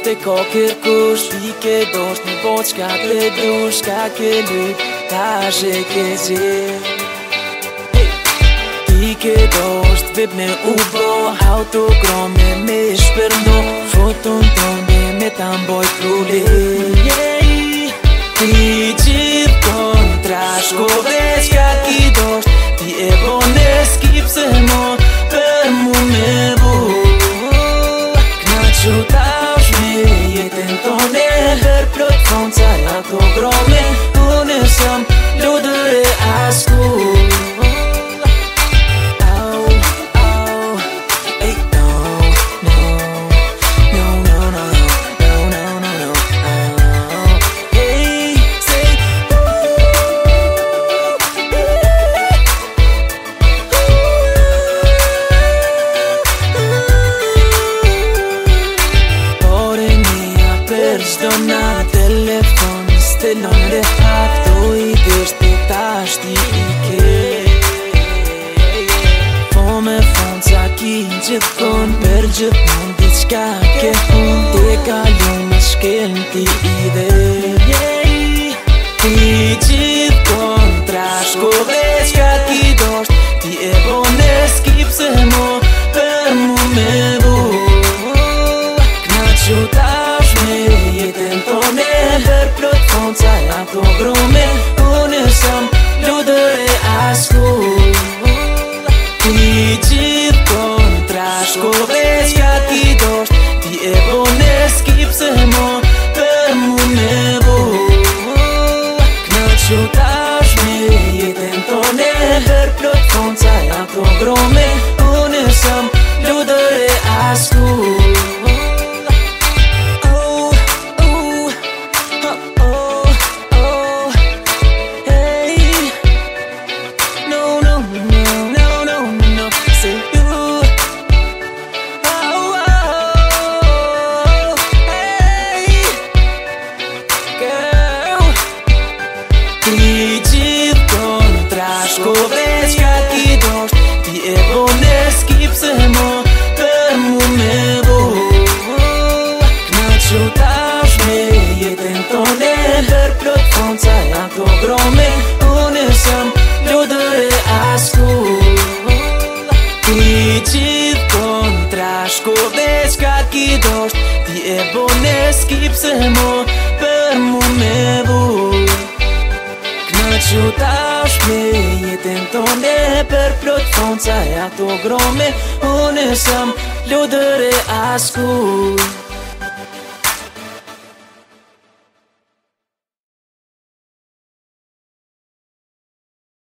te ka kërkush Ti ke dosht një botë qka te dush Ka ke lyp, ta shë ke zirë Ti ke dosht vip me u bo Autograme me shpërndo Foton tonë me ta mboj prulli Ti gjithë kontra shkove qka ki dosht Ti e bone skip se mo për mu me bu Knaqu tash me jetën tone Për plot fonca autograme Unë sëm ludër e asku Qdo na telefon stelon dhe hak Do I deshte tash ti I ke Po me fonca ki gjithkon Për gjithmon diçka ke hun Te kalon me shkel ti I dhe Ti gjithkon trashkove qka ki dosht Ti e bone skip se mo për mu me bu Knaqu tash me jetën tone Për plot fonca autograme Unë sëm ludër e asku Ti gjithë kontra shkove qka ki dosht Ti e bone skip se mo për mu me bu Knaqu tash me jetën tone Për plot fonca autograme Unë sëm ludër e asku Ti gjithë kontra shkove qka ki dosht Ti e bone skip se mo për mu me bu Knaqu tash me jetën tone Për plot fonca autograme Unë sëm ludër e asku Ti gjithë kontra shkove qka ki dosht Ti e bone skip se mo për mu me bu Knaqu tash me jetën tone Për plot fonca autograme Unë sëm ludër e asku